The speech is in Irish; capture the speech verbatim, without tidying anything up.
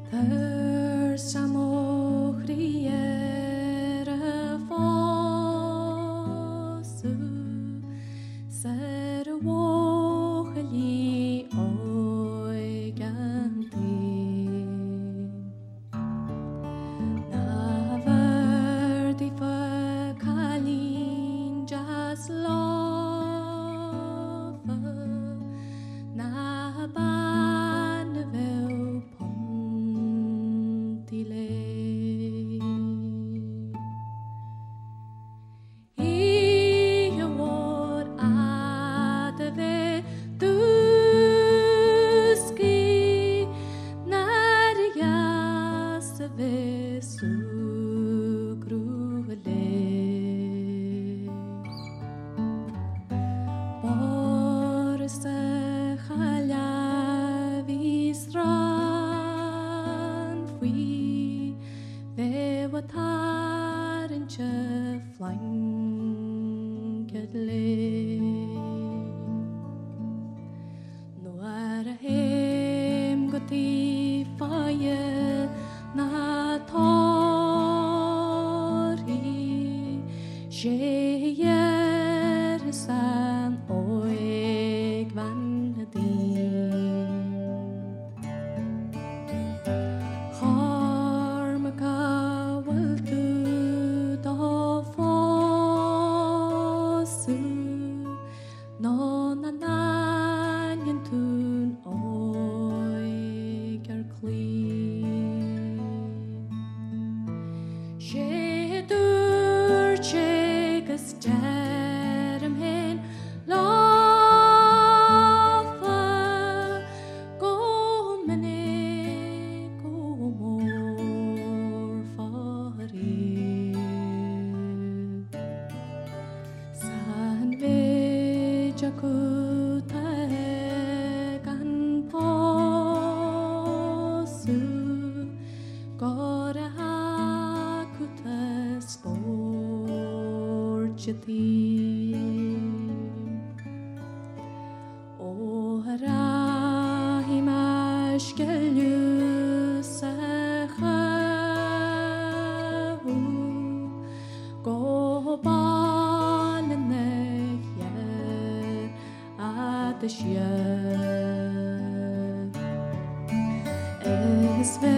Thirst am ochriere fosu ser wocheli oiganti na verdi fakalin jas love na ban vel pontile i war adve tuski narias ve sugrule por se khala visran fui ve watar in che flankedle no ara hem goti fire na tori sheyer san oig vanadin harmaka waltu da fosu no nanan tun oigar clean shedur chegas jaram hen lafa go mene go more fari san ve jakuta kan posu gora hakuta sporchati ora himashkelyu sakhavu go balnek yer atashya es